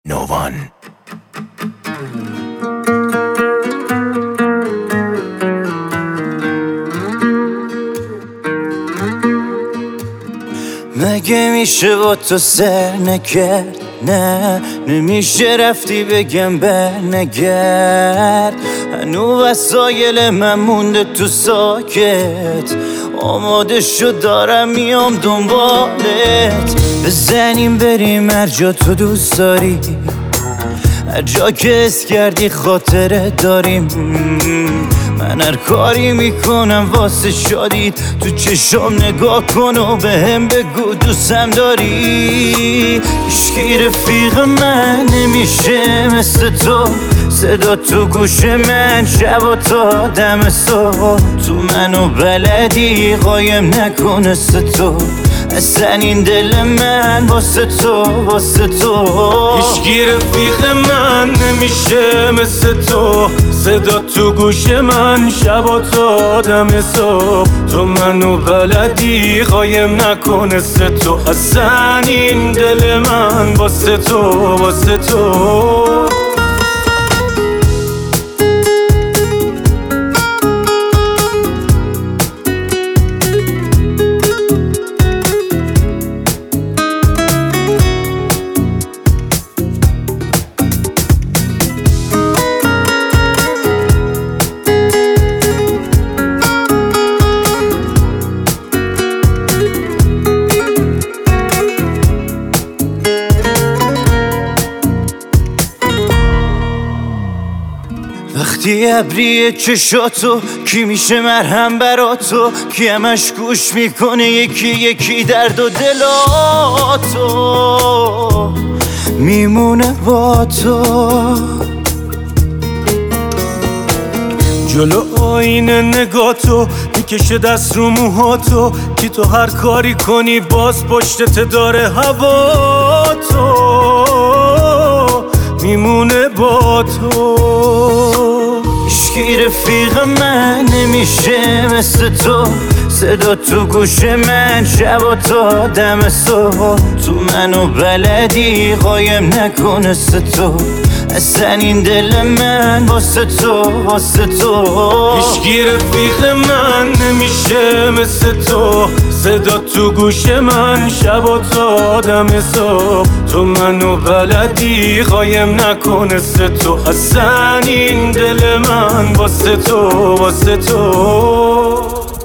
نووان. مگه میشه با تو سر نکرد؟ نه نمیشه رفتی بگم برنگرد. هنو وسایل من مونده تو ساکت، آماده شد دارم میام دنبالت. بزنیم بریم هر جا تو دوست داری، هر جا که حس کردی خاطره داریم. من هر کاری میکنم واسه شادیت، تو چشم نگاه کن و بهم بگو دوستم داری. هیچکی رفیق من نمیشه مثل تو، صدا تو گوش من شب و تا دم صبح. تو منو بلدی قایم نکن مثل تو، اصلا این دل من واسه تو واسه تو. هیچکی رفیق من نمیشه مثل تو، صدا تو گوش من شب و تا دم صبح. تو منو بلدی قایم نکن مثل تو، اصلا این دل من واسه تو واسه تو. وقتی ابری چشاتو کی میشه مرهم برا تو، کی همش گوش میکنه یکی یکی درد و دلاتو میمونه با تو. جلو آینه نگاتو میکشه دست رو موهاتو، کی تو هر کاری کنی باز پشتت داره هوا تو میمونه با تو. هیچکی رفیق من نمیشه مثل تو، صدا تو گوش من شب و تا دم صبح. تو منو بلدی قایم نکن مثل تو، اصلا این دل من واسه تو واسه تو. هیچکی رفیق من نمیشه مثل تو، صدا تو گوش من شب و تا دم صبح. تو منو بلدی قایم نکن مثل تو، اصلا این دل من واسه تو واسه تو.